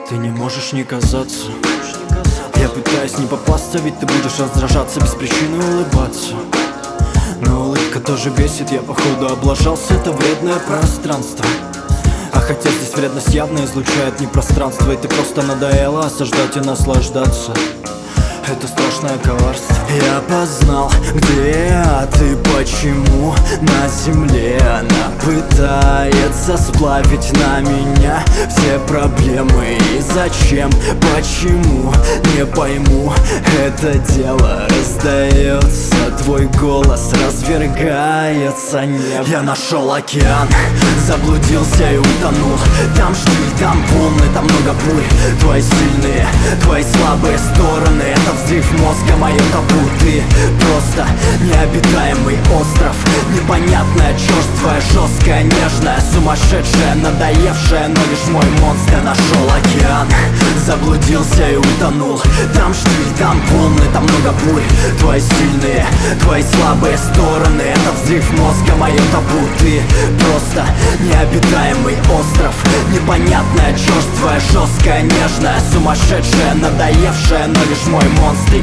Ты не можешь не казаться. Я пытаюсь не попасться, ведь ты будешь раздражаться, без причины улыбаться. Но улыбка тоже бесит, я походу облажался, это вредное пространство. А хотя здесь вредность явно излучает не пространство, и ты просто надоела осаждать и наслаждаться. Это страшное коварство. Я познал, где я, ты почему на земле. Она пытается сплавить на меня все проблемы. И зачем, почему, не пойму. Это дело раздается, твой голос развергается небо. Я нашел океан, заблудился и утонул. Там штиль, там волны, там много бурь. Твои сильные, твои слабые стороны, это взрыв мозга, мое табу. Ты просто необитаемый остров. Непонятная, черствая, жесткая, нежная, сумасшедшая, надоевшая, но лишь мой монстр. Я нашел океан, заблудился и утонул. Там штиль, там волны, там много бурь. Твои сильные, твои слабые стороны, это взрыв мозга, мое табу. Ты просто необитаемый остров. Непонятная, черствая, жесткая, нежная, сумасшедшая, надоевшая, но лишь мой монстрик.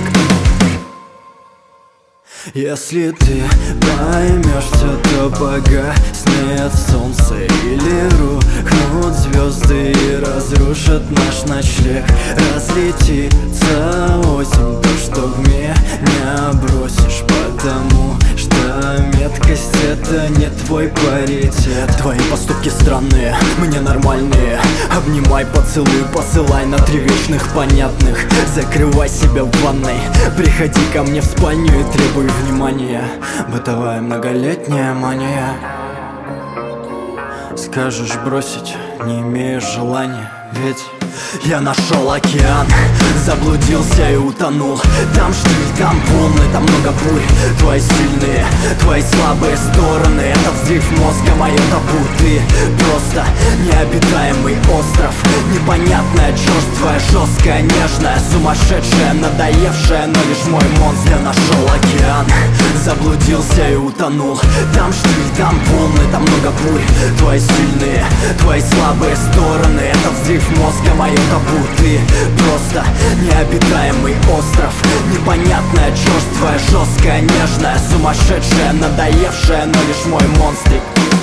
Если ты поймешь все, то погаснет солнце или рухнут звезды и разрушат наш ночлег. Разлетится осень, то, что в меня бросишь, потому что меткость — это не твой паритет. Твои поступки странные, мне нормальные. Обнимай, поцелуй, посылай на 3 вечных понятных. Закрывай себя в ванной, приходи ко мне в спальню и требуй внимания. Бытовая многолетняя мания. Скажешь бросить, не имеешь желания, ведь я нашел океан, заблудился и утонул. Там штиль, там волны, там много бурь. Твои сильные, твои слабые стороны, это взрыв мозга, мое табу. Ты просто необитаемый остров. Непонятная, черствая, жесткая, нежная, сумасшедшая, надоевшая, но лишь мой монстр. Я нашел океан, заблудился и утонул. Там штиль, там волны, там много бурь. Твои сильные, твои слабые стороны, это взрыв мозга, мое табу. Ты просто необитаемый остров. Непонятная, черствая, жесткая, нежная, сумасшедшая, надоевшая, но лишь мой монстрик.